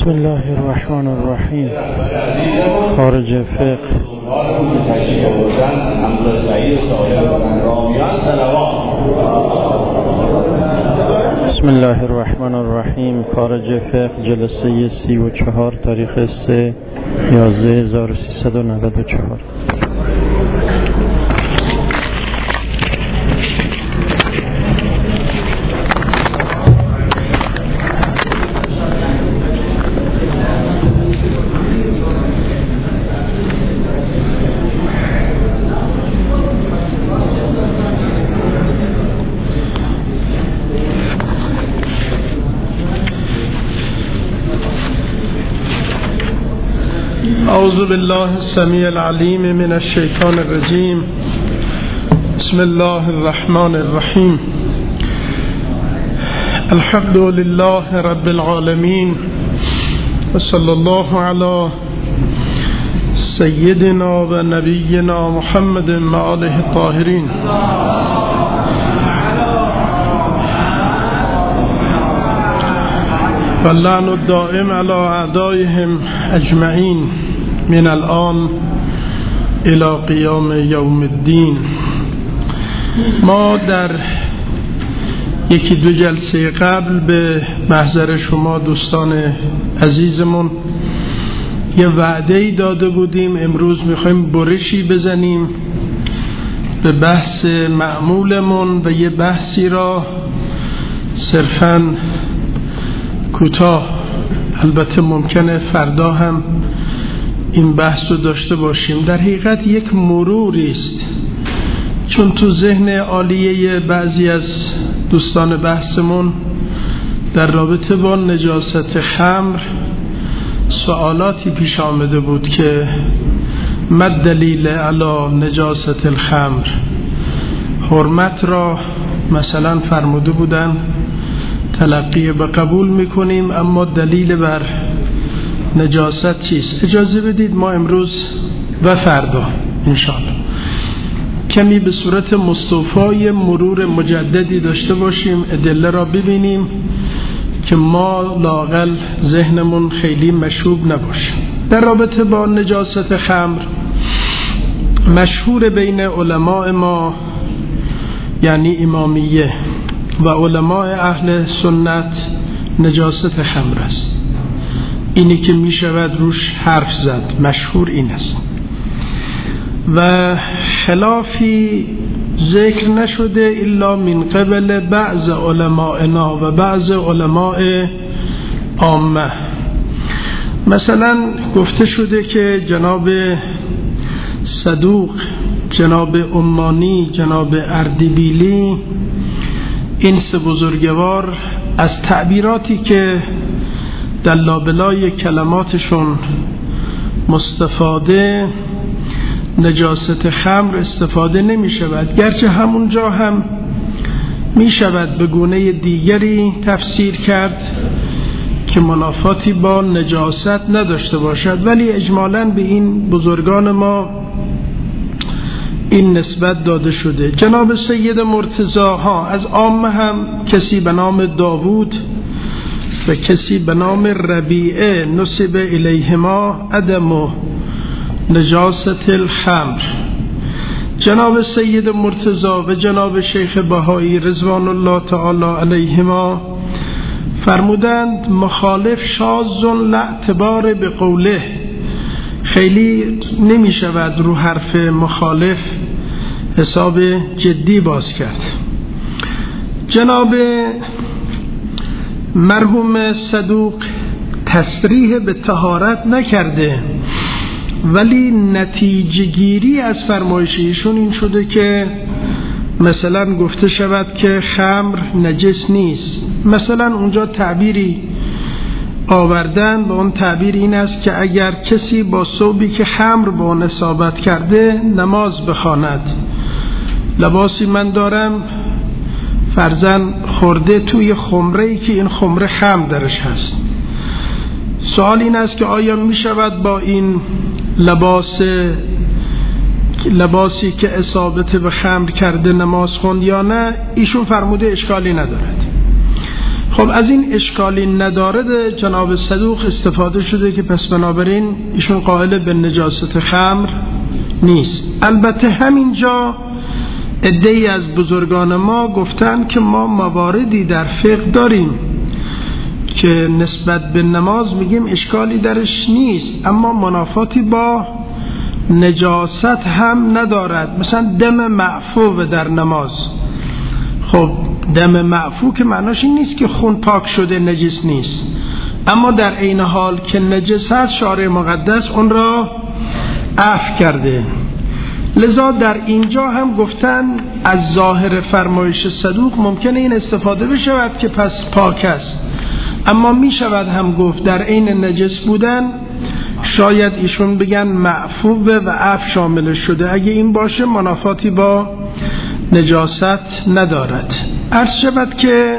بسم الله الرحمن الرحیم. خارج فقه. بسم الله الرحمن الرحیم. خارج فقه جلسه 34 تاریخ 3/11/1394. اعوذ بالله السمیع العلیم من الشیطان الرجیم. بسم الله الرحمن الرحیم. الحمد لله رب العالمین و صلی الله علی سیدنا و نبینا محمد و آله الطاهرین. و اللعن الدائم علی اعدائهم اجمعین من الان الى قیام یوم الدین. ما در یکی دو جلسه قبل به محضر شما دوستان عزیزمون یه وعده‌ای داده بودیم. امروز میخوایم برشی بزنیم به بحث معمولمون و یه بحثی را صرفاً کوتاه، البته ممکنه فردا هم این بحث رو داشته باشیم، در حقیقت یک مروری است، چون تو ذهن عالیه بعضی از دوستان بحثمون در رابطه با نجاست خمر سوالاتی پیش آمده بود که ما دلیل علی نجاست الخمر. حرمت را مثلا فرموده بودن تلقی به قبول میکنیم، اما دلیل بر نجاست چیست؟ اجازه بدید ما امروز و فردا انشاءالله کمی به صورت مستوفای مرور مجددی داشته باشیم، ادله را ببینیم که ما لااقل ذهنمون خیلی مشوب نباشه. در رابطه با نجاست خمر مشهور بین علماء ما، یعنی امامیه و علماء اهل سنت، نجاست خمر است. اینی که می شود روش حرف زد، مشهور این است و خلافی ذکر نشده الا من قبل بعض علمائنا و بعض علماء عامه. مثلا گفته شده که جناب صدوق، جناب عمانی، جناب اردبیلی، این سه بزرگوار از تعبیراتی که در لابلای کلماتشون مستفاده نجاست خمر استفاده نمی شود، گرچه همونجا هم می شود به گونه دیگری تفسیر کرد که منافاتی با نجاست نداشته باشد، ولی اجمالاً به این بزرگان ما این نسبت داده شده. جناب سید مرتضی از عامه هم کسی به نام داوود و کسی به نام ربیعه نسب الیهما عدم نجاست الخمر. جناب سید مرتضی و جناب شیخ بهایی رضوان الله تعالی علیهما فرمودند مخالف شاذ لا اعتبار به قوله، خیلی نمی شود رو حرف مخالف حساب جدی باز کرد. جناب مرحوم صدوق تصریح به طهارت نکرده، ولی نتیجه گیری از فرمایش ایشون این شده که مثلا گفته شود که خمر نجس نیست. مثلا اونجا تعبیری آوردن و اون تعبیر این است که اگر کسی با ثوبی که خمر با نسابت کرده نماز بخواند، لباسی من دارم فرزن خورده توی خمره‌ای که این خمره خمر درش هست، سوال این است که آیا می شود با این لباسی که اصابت به خمر کرده نماز خوند یا نه؟ ایشون فرموده اشکالی ندارد. خب از این اشکالی ندارد جناب صدوق استفاده شده که پس بنابراین ایشون قائل به نجاست خمر نیست. البته همینجا عده‌ای از بزرگان ما گفتن که ما مواردی در فقه داریم که نسبت به نماز میگیم اشکالی درش نیست، اما منافاتی با نجاست هم ندارد. مثلا دم معفو در نماز، خب دم معفو که معناش این نیست که خون پاک شده نجس نیست، اما در عین حال که نجس هست شارع مقدس اون را عفو کرده. لذا در اینجا هم گفتن از ظاهر فرمایش صدوق ممکنه این استفاده بشود که پس پاک است، اما می شود هم گفت در عین نجس بودن شاید ایشون بگن معفوه و عفو شامل شده. اگه این باشه منافاتی با نجاست ندارد. عرض شود که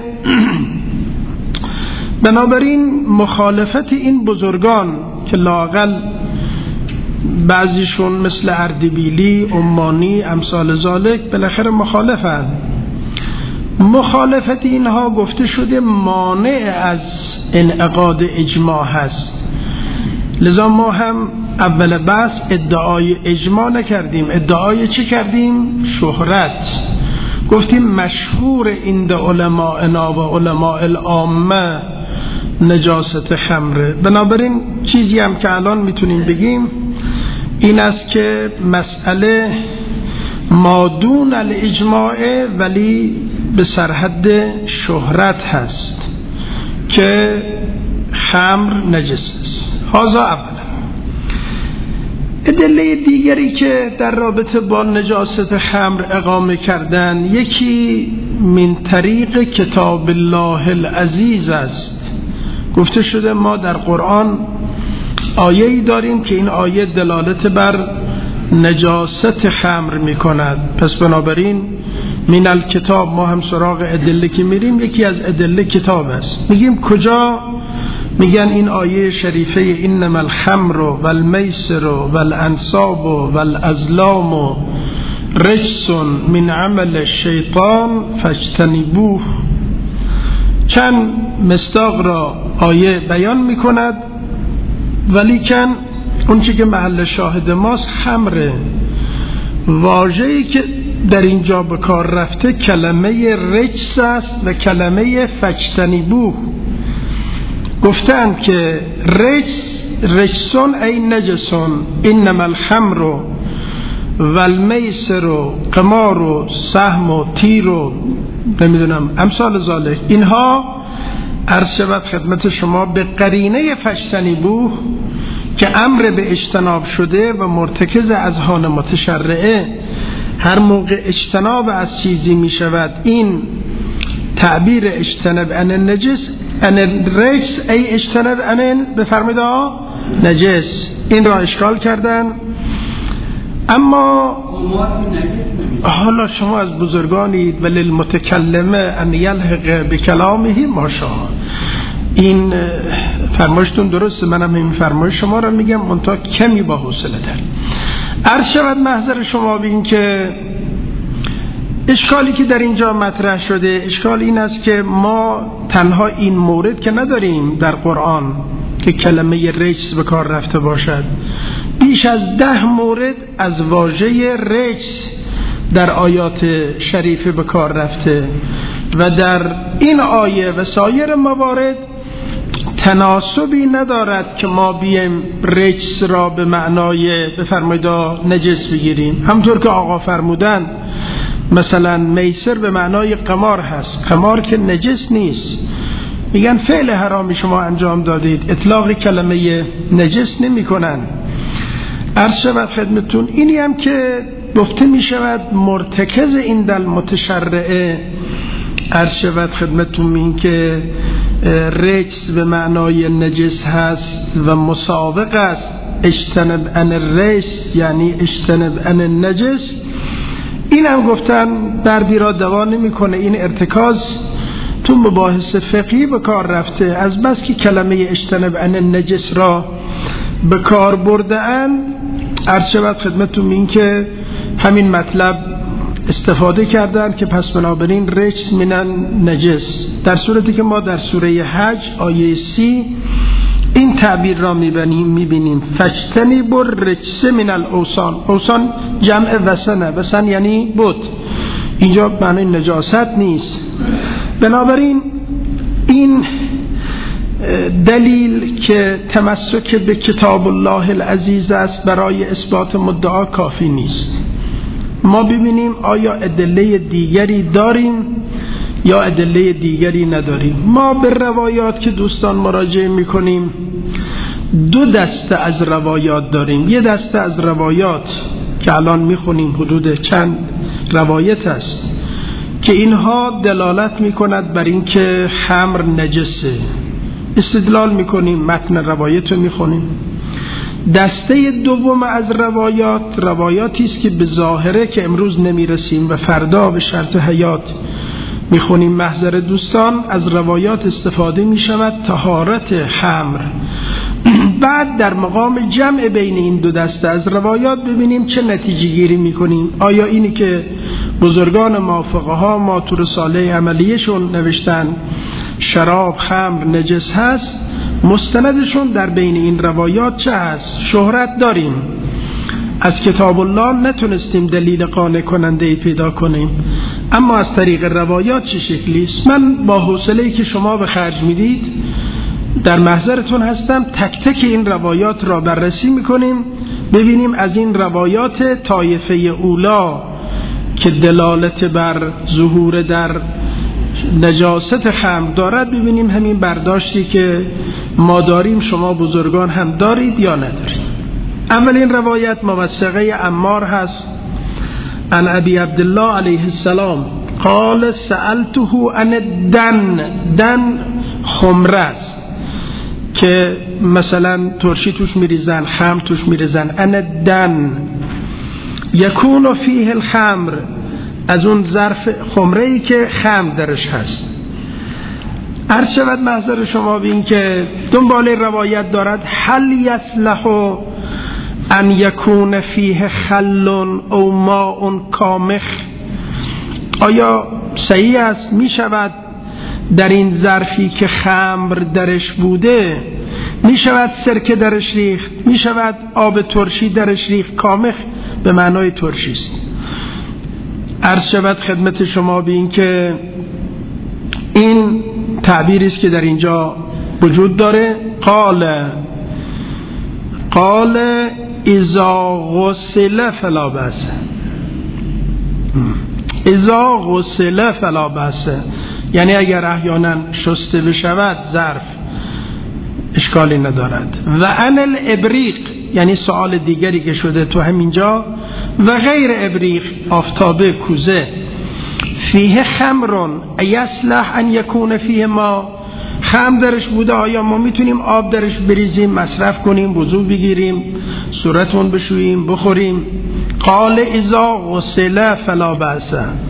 بنابراین مخالفت این بزرگان که لااقل بعضیشون مثل اردبیلی، عمانی، امثال ذالک بالاخره مخالفن، مخالفت اینها گفته شده مانع از انعقاد اجماع هست. لذا ما هم اول بحث ادعای اجماع نکردیم، ادعای چه کردیم؟ شهرت. گفتیم مشهور عند علماءنا و علماء العامه نجاست خمره. بنابراین چیزی هم که الان میتونیم بگیم این است که مسئله مادون الاجماع ولی به سرحد شهرت هست که خمر نجس است. هذا اولا. ادله دیگری که در رابطه با نجاست خمر اقامه کردن، یکی من طریق کتاب الله العزیز است. گفته شده ما در قرآن آیه‌ای داریم که این آیه دلالت بر نجاست خمر می‌کند، پس بنابراین من الکتاب ما هم سراغ ادله که میریم یکی از ادله کتاب است. میگیم کجا؟ میگن این آیه شریفه انما الخمر والمیسر والانصاب والازلام رجس من عمل الشیطان فاجتنبوه. چند مصداق را آیه بیان میکند، ولیکن اون چی که محل شاهد ماست خمره. واژه‌ای که در اینجا به کار رفته کلمه رجس است و کلمه فاجتنبوه. گفتند که رجسون ای نجسون، انما الخمر و المیسر و قمار و سهم و تیر و نمیدونم امثال ذالک، اینها عرض شود خدمت شما به قرینه فاجتنبوه که امر به اجتناب شده و مرتکز اذهان متشرعه. هر موقع اجتناب از چیزی می شود، این تعبیر اجتنب عن النجس عن الرجس ای اجتنب عن بفرمایید نجس، این را اشکال کردن. اما حالا شما از بزرگانید ولی المتکلمه ان یلحق بکلامه ماشاء. این فرمایشتون درسته، منم این فرمایش شما را میگم منتها کمی با حوصله تر. عرض شود محضر شما بین که اشکالی که در اینجا مطرح شده، اشکال این است که ما تنها این مورد که نداریم در قرآن که کلمه رجس به کار رفته باشد، بیش از 10 مورد از واژه رجس در آیات شریفه به کار رفته و در این آیه و سایر موارد تناسبی ندارد که ما بیم رجس را به معنای بفرمایید نجس بگیریم. همطور که آقا فرمودن مثلا میسر به معنای قمار هست، قمار که نجس نیست، میگن فعل حرامی شما انجام دادید، اطلاق کلمه نجس نمی کنن. عرض شود خدمتون اینی هم که گفته می شود مرتکز این دل متشرعه. عرض شود خدمتون این که رجس به معنای نجس هست و مسابق است، اجتنب عن الرجس یعنی اجتنب عن النجس. این هم گفتن دردی را دوا نمی کنه، این ارتکاز تو مباحث فقهی به کار رفته، از بس که کلمه اجتنب عن النجس را به کار برده اند. عرض شود خدمتون این که همین مطلب استفاده کردن که پس بنابراین رجس من نجس، در صورتی که ما در سوره حج آیه 30 این تعبیر را میبینیم فاجتنبوا الرجس من الاوثان. اوثان جمع وثنه، وثن یعنی بت، اینجا معنی نجاست نیست. بنابراین این دلیل که تمسک به کتاب الله العزیز است برای اثبات مدعا کافی نیست. ما ببینیم آیا ادله دیگری داریم یا ادله دیگری نداریم. ما به روایات که دوستان مراجعه میکنیم دو دسته از روایات داریم. یه دسته از روایات که الان میخونیم حدود چند روایت است که اینها دلالت میکند بر این که خمر نجسه، استدلال میکنیم، متن روایت رو میخونیم. دسته دوم از روایاتی است که به ظاهره که امروز نمیرسیم و فردا به شرط حیات میخونیم. محضر دوستان از روایات استفاده میشود طهارت خمر. بعد در مقام جمع بین این دو دسته از روایات ببینیم چه نتیجه گیری میکنیم. آیا اینی که بزرگان ما فقها ما تو رساله عملیشون نوشتن شراب خمر نجس هست، مستندشون در بین این روایات چه هست؟ شهرت داریم، از کتاب الله نتونستیم دلیل قانع کننده پیدا کنیم، اما از طریق روایات چه شکلی است؟ من با حوصله‌ای که شما به خرج میدید در محضرتون هستم، تک تک این روایات را بررسی میکنیم، ببینیم از این روایات طایفه اولا که دلالت بر ظهور در نجاست خمر دارد، ببینیم همین برداشتی که ما داریم شما بزرگان هم دارید یا ندارید. اولین روایت موثقه عمار هست عن ابی عبدالله علیه السلام قال سألته عن دن خمره است که مثلا ترشی توش میریزن، خمر توش میریزن. عن دن یکون فیه الخمر، از اون ظرف خمره‌ای که خمر درش هست. عرض شود محضر شما بین که دنبال روایت دارد هل یصلح ان یکون فیه خل او ماء کامخ، آیا صحیح است می شود در این ظرفی که خمر درش بوده می شود سرکه درش ریخت، می شود آب ترشی درش ریخت؟ کامخ به معنای ترشی است. عرض شود خدمت شما بین که این تعبیری است که در اینجا وجود داره. قال اذا غسل فلا بأس، اذا غسل فلا بأس، یعنی اگر احیانا شسته بشود ظرف اشکالی ندارد. و عن الابریق، یعنی سوال دیگری که شده تو همینجا، و غیر ابریق آفتابه کوزه، فیه خمر یصلح ان یکون فیه ما، خمر درش بوده آیا ما میتونیم آب درش بریزیم مصرف کنیم، وضو بگیریم، صورتون بشوییم، بخوریم؟ قال اذا غسل فلا بأس.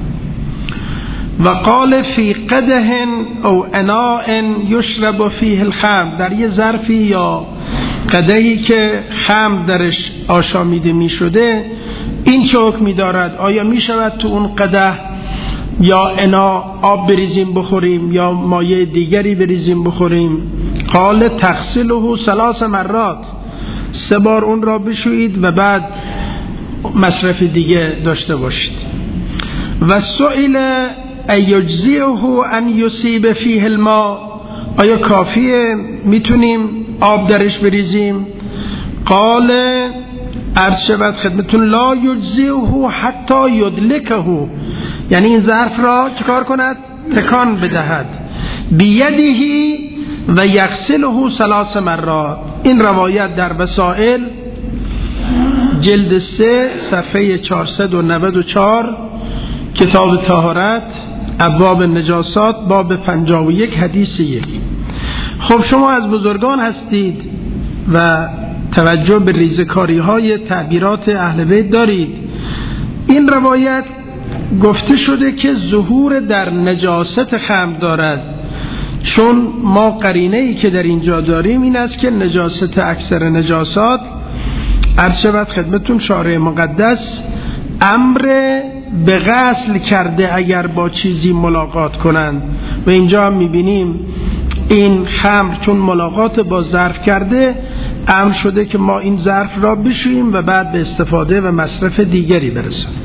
و قال فی قدح او اناء یشرب فیه الخمر، در یه ظرفی یا قدحی که خمر درش آشامیده می شده این چه حکمی دارد؟ آیا می شود تو اون قدح یا انا آب بریزیم بخوریم یا مایه دیگری بریزیم بخوریم؟ قال تغسله 3 مرات، 3 بار اون را بشویید و بعد مصرف دیگه داشته باشید. و سئل ایجزئه ان یصیب فیه الماء، آیا کافیه میتونیم آب درش بریزیم؟ قال عرض شود خدمتون لا یجزئه حتی یدلکه، یعنی این ظرف را چکار کند؟ تکان بدهد. بیده و یغسله 3 مرات. این روایت در وسائل جلد 3 صفحه 494 کتاب طهارت ابواب نجاسات باب 51 حدیث 1. خب شما از بزرگان هستید و توجه به ریزکاری های تعبیرات اهل بیت دارید. این روایت گفته شده که ظهور در نجاست خمر دارد، چون ما قرینه‌ای که در اینجا داریم این است که نجاست اکثر نجاسات، عرض شود خدمتون شارع مقدس امر به غسل کرده اگر با چیزی ملاقات کنند. و اینجا هم میبینیم این خمر چون ملاقات با ظرف کرده، امر شده که ما این ظرف را بشوییم و بعد به استفاده و مصرف دیگری برسانیم.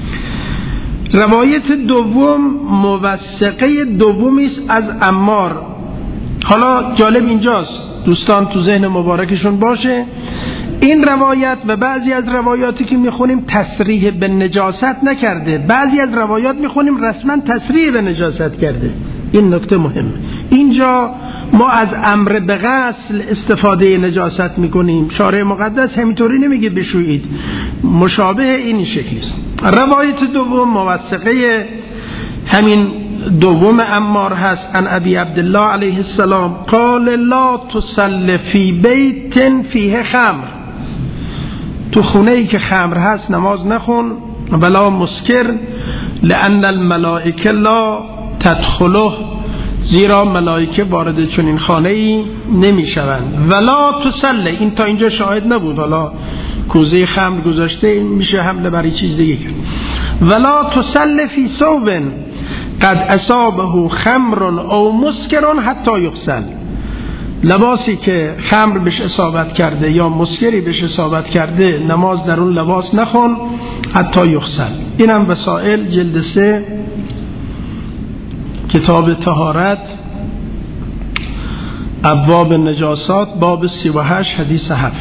روایت دوم موثقه دومی است از عمار. حالا جالب اینجاست، دوستان تو ذهن مبارکشون باشه، این روایت و بعضی از روایاتی که میخونیم تصریح به نجاست نکرده، بعضی از روایات میخونیم رسما تصریح به نجاست کرده. این نکته مهمه. اینجا ما از امر به غسل استفاده نجاست میکنیم، شارع مقدس همینطوری نمیگه بشویید، مشابه این شکلی است. روایت دوم موثقه همین دوم عمار هست. ان ابی عبدالله علیه السلام قال لا تصل فی بیت فیه خمر، تو خونه ای که خمر هست نماز نخون، ولا مسکر لان الملائکه لا تدخله، زیرا ملائکه وارد چنین خانه ای نمی شوند. ولا تصل، این تا اینجا شاهد نبود، حالا کوزه خمر گذاشته میشه حمله برای چیز دیگه کرد. ولا تصل فی ثوب قد اصابه خمر او مسکر حتی یغسل، لباسی که خمر بهش اصابت کرده یا مسکری بهش اصابت کرده نماز در اون لباس نخون حتی یغسل. اینم وسائل جلد 3 کتاب طهارت ابواب نجاسات باب 38 حدیث 7.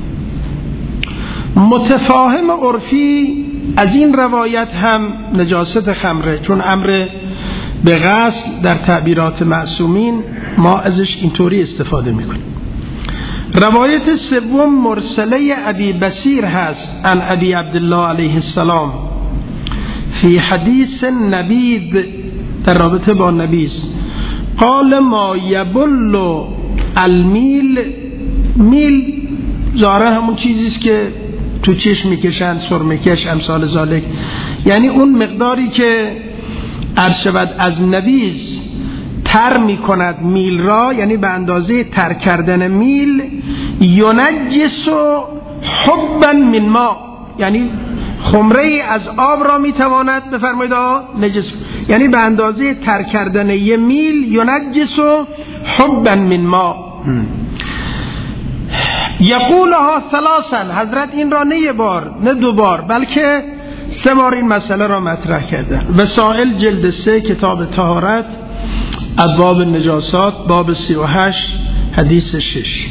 متفاهم عرفی از این روایت هم نجاست خمره، چون امر به غسل در تعبیرات معصومین ما ازش اینطوری استفاده میکنیم. روایت سوم مرسله ابی بصیر هست. ان ابی عبدالله علیه السلام فی حدیث نبید، در رابطه با نبیز، قال ما یبل المیل، میل ظاهرا همون چیزیست که تو چشم میکشن، سرمکش، امثال ذالک، یعنی اون مقداری که عرض شود از نبیز تر میکند میل را، یعنی به اندازه تر کردن میل، ینجس حبا من ما، یعنی خمره از آب را میتواند بفرمایید نجس، یعنی به اندازه تر کردن یه میل، ینجس حبا من ما. یقولها ثلاثا، حضرت این را نه یه بار نه 2 بار بلکه 3 بار این مسئله را مطرح کردن. وسائل جلد 3 کتاب طهارت ابواب نجاسات باب 38 حدیث 6.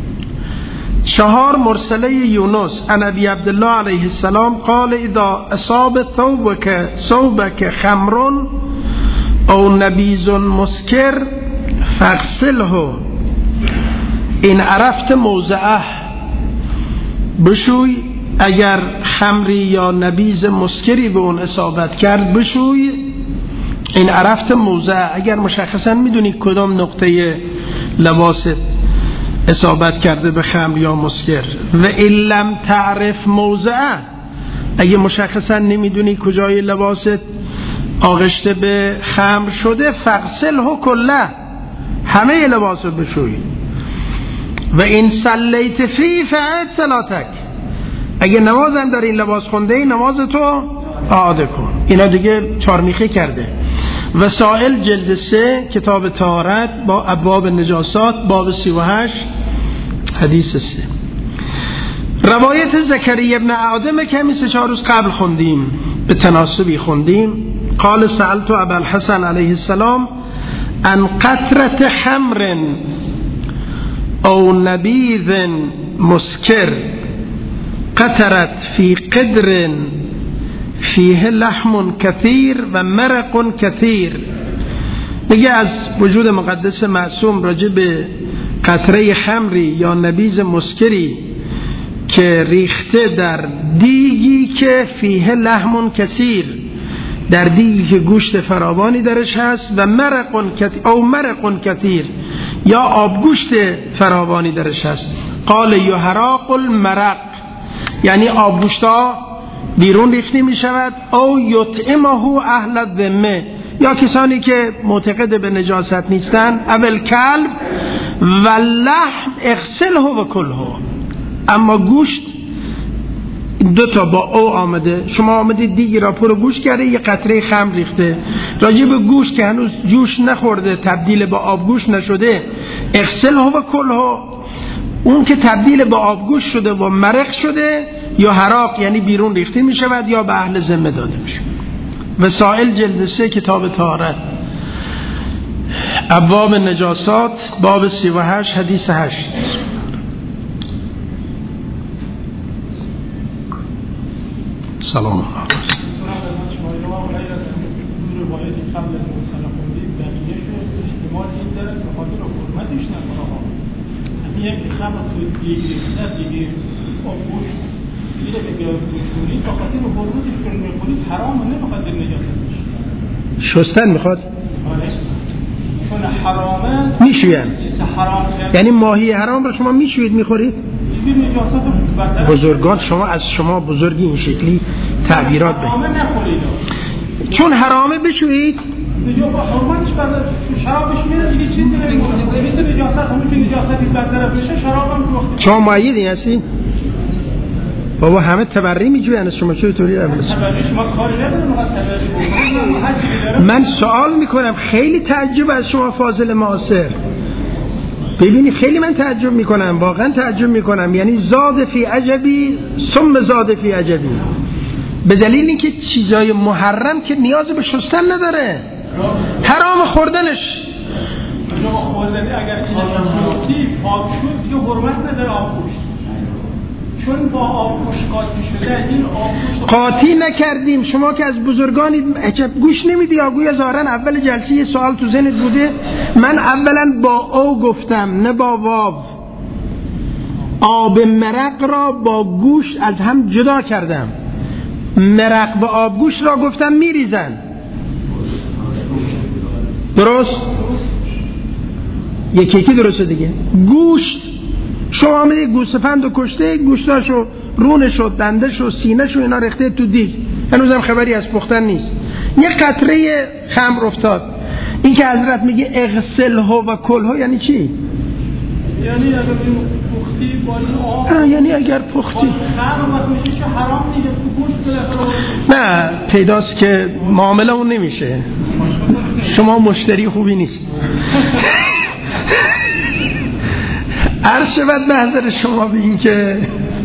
4 مرسله یونس ان ابی عبدالله علیه السلام قال اذا اصاب ثوبك خمر او نبیذ مسکر فاغسله این عرفت موضعه، بشوی اگر خمری یا نبیذ مسکری به اون اصابت کرد بشوی، این عرفت موضع، اگر مشخصا میدونی کدام نقطه لباست اصابت کرده به خمر یا مسکر. و ان لم تعرف موضعه، اگه مشخصا نمیدونی کجای لباست آغشته به خمر شده، فغسله کله، همه لباس رو بشوی. و این صلیت فی فعد صلاتک، اگه نمازم در این لباس خونده ای نمازتو اعاده کن. اینا دیگه چارمیخه کرده. وسائل جلد 3 کتاب طهارت با ابواب نجاسات باب 38 حدیث 3. روایت زکریا ابن آدم که همین 3-4 روز قبل خوندیم، به تناسبی خوندیم. قال سألت ابا الحسن علیه السلام ان قطرة خمر او نبیذ مسکر قطرت فی قدر فیه لحم کثیر و مرق کثیر. میگه از وجود مقدس معصوم راجع به قطره خمری یا نبیذ مسکری که ریخته در دیگی که فیه لحم کثیر، در دیگی که گوشت فراوانی درش هست، و مرق کثیر یا آبگوشت فراوانی درش هست. قال یحرق المرق، یعنی آبگوشتا بیرون ریخته می شود. او یطعمه اهل الذمه، یا کسانی که معتقد به نجاست نیستن. اول کلب و لحم اغسله و کله، اما گوشت دو تا با او آمده، شما آمدید دیگی را پر گوشت کرده، یه قطره خمر ریخته، راجع به گوشت که هنوز جوش نخورده، تبدیل به آبگوشت نشده، اغسله و کله. اون که تبدیل به آبگوشت شده و مرق شده، یا حراق یعنی بیرون ریخته می شود یا به اهل ذمه داده میشه. وسائل جلد 3 کتاب طهارت، ابواب نجاسات، باب 38 حدیث 8. سلام شستن میخواد میشوین، یعنی ماهی حرام رو شما میشوید میخورید؟ بزرگان شما از شما بزرگی این شکلی تعبیرات بگید. چون حرامه بشوید شما مایدی هستی؟ بابا همه تبری میجوین از شما، چطوری من سوال میکنم، خیلی تعجب از شما فاضل معاصر. ببینی خیلی من تعجب میکنم، واقعا تعجب میکنم، یعنی زاد فی عجبی ثم زاد فی عجبی، به دلیل اینکه چیزای محرم که نیاز به شستن نداره، حرام خوردنش. اگر این پاک شد دیگه حرمت نداره آبگوشت، چون با آبگوشت قاطی شده. این آبگوشت قاطی نکردیم. شما که از بزرگانید عجب گوش نمیدی یا گویا ظاهرا اول جلسه یه سوال تو ذهنت بوده. من اولا با او گفتم نه با واو. آب مرق را با گوشت از هم جدا کردم، مرق و آبگوشت را گفتم میریزن. درست؟ یکی درسته دیگه. گوشت شما آمده گوسفند و کشته، گوشتاشو رونشو دندشو سینهشو اینا رخته تو دیگ، هنوزم خبری از پختن نیست. یه قطره خمر افتاد. این که حضرت میگه اغسله و کله یعنی چی؟ یعنی اگر پختی با این آب، یعنی اگر پختی حرام دیگه تو گوشت. نه پیداست که معامله اون نمیشه. شما مشتری خوبی نیست. عرض شود به حضرت شما به این که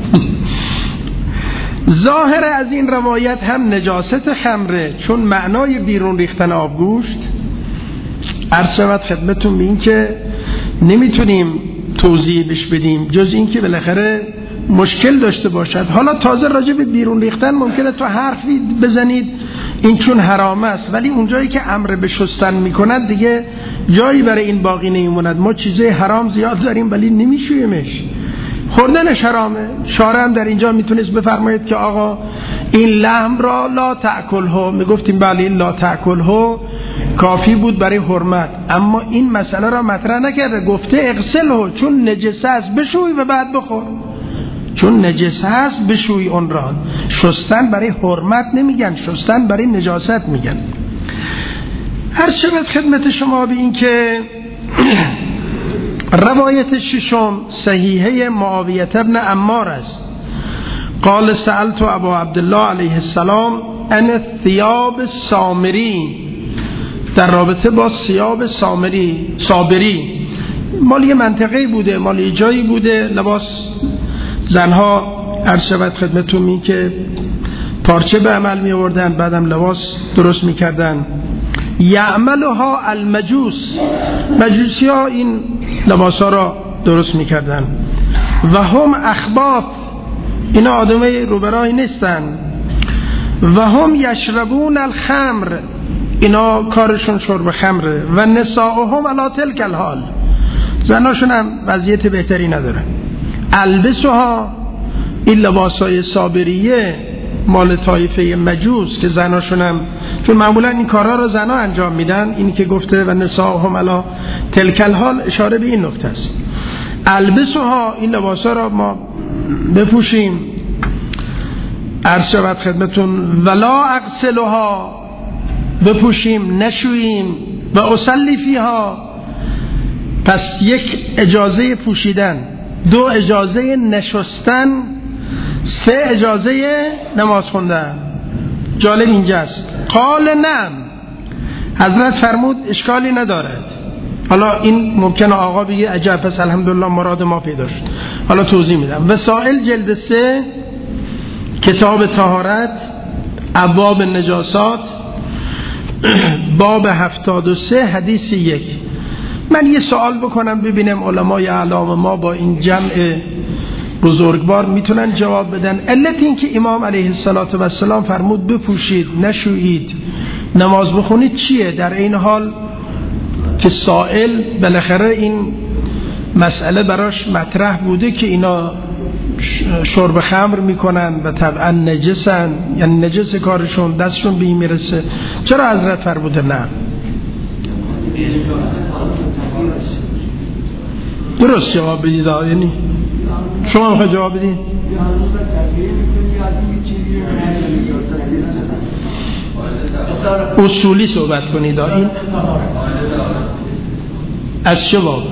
ظاهر از این روایت هم نجاست خمره، چون معنای بیرون ریختن آبگوشت. عرض شود خدمتون به این که نمیتونیم توضیحش بدیم جز این که بالاخره مشکل داشته باشد. حالا تازه راجع به بیرون ریختن ممکنه تو حرفی بزنید این چون حرام است، ولی اونجایی که امر به شستن میکند دیگه جایی برای این باقی نمیموند. ما چیزای حرام زیاد داریم ولی نمیشویمش، خوردنش حرامه. شارع هم در اینجا میتونست بفرمایید که آقا این لحم را لا تأکله، میگفتیم بله این لا تأکله کافی بود برای حرمت، اما این مسئله را مطرح نکرده، گفته اغسله، چون نجس است بشوی و بعد بخور. چون نجس است بشوی اون را. شستن برای حرمت نمیگن، شستن برای نجاست میگن. هر شبت خدمت شما به این که روایت ششم صحیحه معاویه ابن عمار است. قال سألت ابا عبدالله علیه السلام ان الثياب سامری، در رابطه با ثياب صابری مال یه منطقه بوده، مال یه جایی بوده. لباس زنها عرض شود خدمتون می که پارچه به عمل می آوردن، بعدم لباس درست می کردن. یعملها المجوس، مجوسی ها این لباس ها را درست می کردن. و هم اخباف، اینا آدمای روبرای نیستن. و هم یشربون الخمر، اینا کارشون شرب خمره. و نساؤهم علی تلک الحال، زناشون هم وضعیت بهتری ندارن. البسوها، این لباسای صابریه مال طایفه مجوس که زناشون هم، چون معمولا این کارها رو زنا انجام میدن، اینی که گفته و نساءهم علی تلک الحال اشاره به این نکته است. البسوها، این لباسا را ما بپوشیم. عرض شود خدمتون ولا اغسلها، بپوشیم نشوییم. و اصلی فیها، پس یک اجازه پوشیدن، دو اجازه نشستن 3 اجازه نماز خوندن. جالب اینجاست. قال نعم، حضرت فرمود اشکالی ندارد. حالا این ممکنه آقا بگه عجب، پس الحمدلله مراد ما پیدا شد. حالا توضیح میدم. وسائل جلد 3 کتاب طهارت ابواب نجاسات باب 73 حدیث 1. من یه سوال بکنم ببینم علمای اعلام ما با این جمع بزرگوار میتونن جواب بدن. علت این که امام علیه السلام فرمود بپوشید نشویید نماز بخونید چیه؟ در این حال که سائل بالاخره این مسئله براش مطرح بوده که اینا شرب خمر میکنن و طبعا نجسن، یعنی نجس کارشون، دستشون به این میرسه. چرا حضرت فرموده نه؟ درست جواب بدید. یعنی شما میخوای جواب بدید؟ اصولی صحبت کنید. این از چه باب؟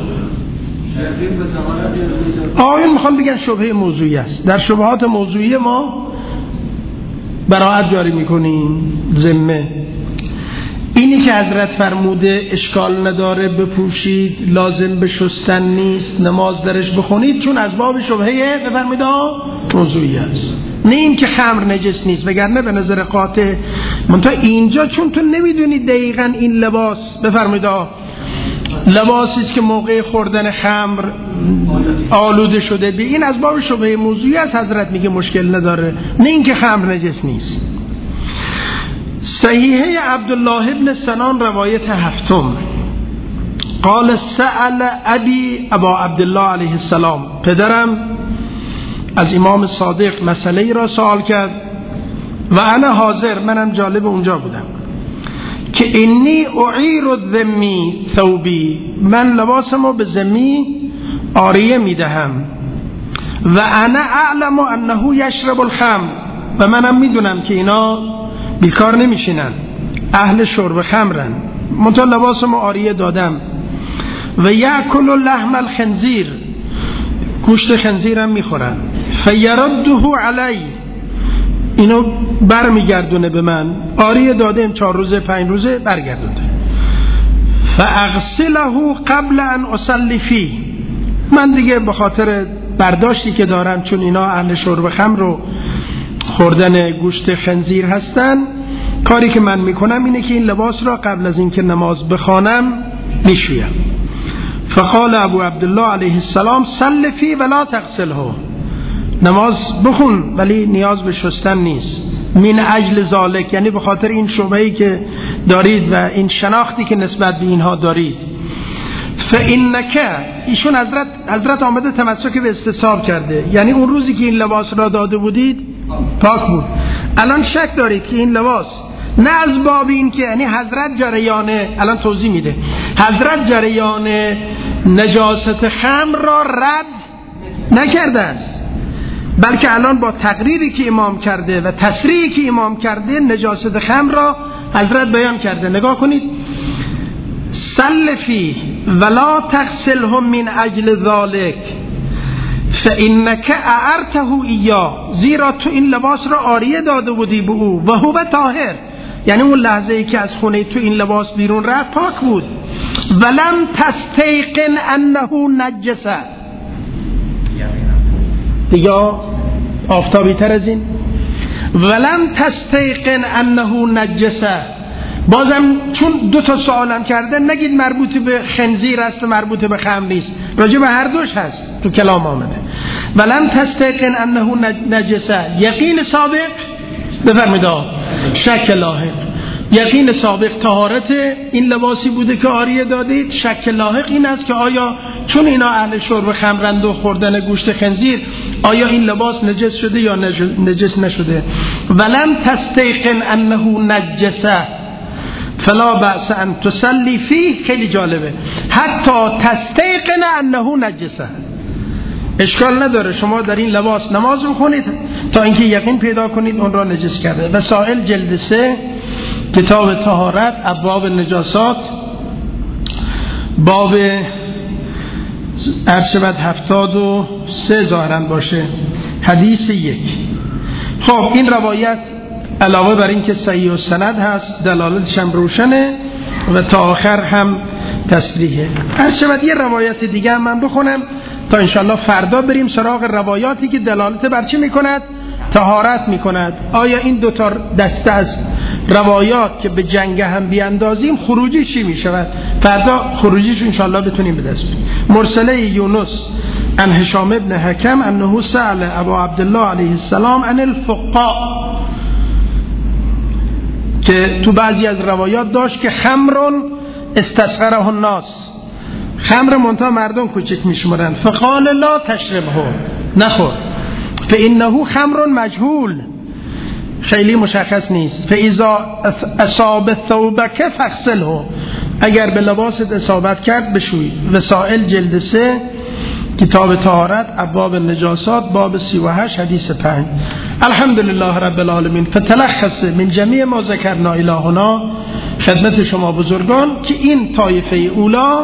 آقایون میخوام بگن شبهه موضوعی است. در شبهات موضوعی ما براءت جاری میکنیم. ذمه اینی که حضرت فرموده اشکال نداره بپوشید، لازم به شستن نیست، نماز درش بخونید، چون از باب شبهه بفرمایید موضوعی است، نه این که خمر نجس نیست. وگرنه به نظر قاطع منتها اینجا چون تو نمیدونی دقیقاً این لباس بفرمایید لباسی است که موقع خوردن خمر آلوده شده، به این از باب شبهه موضوعی است. حضرت میگه مشکل نداره، نه این که خمر نجس نیست. صحیحه عبدالله ابن سنان روایت 7. قال سأل ابا عبدالله علیه السلام، پدرم از امام صادق مسئله ای را سوال کرد و انا حاضر، منم جالب اونجا بودم، که انی اعیر الذمی ثوبی، من لباسمو به ذمی عاریه میدهم، و انا اعلم انه یشرب الخمر، و منم میدونم که اینا بیکار نمیشینن، اهل شرب خمرن، منتها لباسمو عاریه دادم. و یاکل لحم الخنزیر، گوشت خنزیرم میخورن. فیرده علی، اینو برمیگردونه به من، عاریه دادم 4 روزه 5 روزه برگردونده. فاغسله قبل ان اصلی فی، من دیگه به خاطر برداشتی که دارم، چون اینا اهل شرب خمر رو خوردن گوشت خنزیر هستن، کاری که من میکنم اینه که این لباس را قبل از اینکه نماز بخوانم میشویم. فقال ابو عبدالله علیه السلام صل فی ولا تغسله، نماز بخون ولی نیاز به شستن نیست. من اجل ذالک، یعنی به خاطر این شبهه‌ای که دارید و این شناختی که نسبت به اینها دارید. فانک، ایشون حضرت آمده تمسک به استصحاب کرده، یعنی اون روزی که این لباس را داده بودید پاک بود، الان شک دارید که این لباس، نه از باب این که یعنی حضرت جریان، الان توضیح میده، حضرت جریان نجاست خمر را رد نکرده است، بلکه الان با تقریری که امام کرده و تصریحی که امام کرده نجاست خمر را حضرت بیان کرده. نگاه کنید، صل فی ولا تغسله من اجل ذالک فانک اعرته ایا، زیرا تو این لباس را عاریه داده بودی به او و هو طاهر، یعنی اون لحظه ای که از خونه تو این لباس بیرون رفت پاک بود. ولم تستیقن انه نجسه، دیگه آفتابی تر از این، ولم تستیقن انه نجسه. بازم چون 2 تا سوالم کرده، نگید مربوط به خنزیر است و مربوط به خمر نیست، راجع به هر دوش هست تو کلام آمده. ولم تستیقن انه نجسه، یقین سابق بفرمایید، شک لاحق. یقین سابق طهارت این لباسی بوده که عاریه دادید، شک لاحق این است که آیا چون اینا اهل شرب خمرند و خوردن گوشت خنزیر، آیا این لباس نجس شده یا نجس نشده. ولم تستیقن انه نجسه فلا بأس ان تصلی فیه، خیلی جالبه، حتی تستیقن انه نجسه، اشکال نداره شما در این لباس نماز بخونید تا اینکه یقین پیدا کنید اون را نجس کرده. وسائل جلد 3 کتاب طهارت ابواب نجاسات باب عرشبت 73 ظاهرا باشه حدیث 1. خب این روایت علاوه بر این که صحیح السند هست دلالتش هم روشنه و تا آخر هم تصریحه. هرچند یه روایت دیگه هم من بخونم تا انشالله فردا بریم سراغ روایاتی که دلالت بر چی میکند؟ طهارت میکند. آیا این دوتا دسته از روایات که به جنگ هم بیاندازیم خروجی چی میشود؟ فردا خروجیش انشالله بتونیم به دست بیاریم. مرسله یونس عن هشام ابن حکم انه سأل ابا عبدالله علیه السلام عن الفقاء، که تو بعضی از روایات داشت که خمرون استصغره الناس، خمر منتها مردم کوچک میشمرن. فقال لا تشربه، نخور. فانه خمر مجهول، خیلی مشخص نیست. فاذا اصاب ثوبک فاغسله، اگر به لباست اصابت کرد بشوی. وسائل جلد 3 کتاب طهارت ابواب النجاسات باب 38 حدیث 5. الحمدلله رب العالمین. فتلخص من جمیع ما ذکرنا الی هنا، خدمت شما بزرگان که این طایفه اولا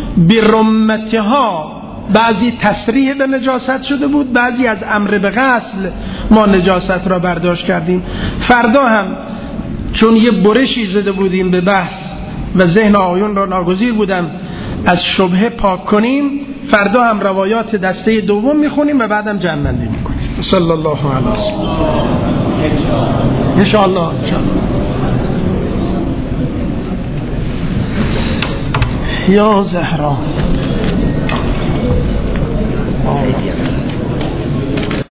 برمتها بعضی تصریح به نجاست شده بود، بعضی از امر به غسل ما نجاست را برداشت کردیم. فردا هم چون یه برشی زده بودیم به بحث و ذهن آیون را ناگزیر بودم از شبهه پاک کنیم، فردا هم روایات دسته دوم میخونیم و بعدم جمع بندی میکنیم. صلی الله علیه و سلم. ان شاء الله. یا زهرا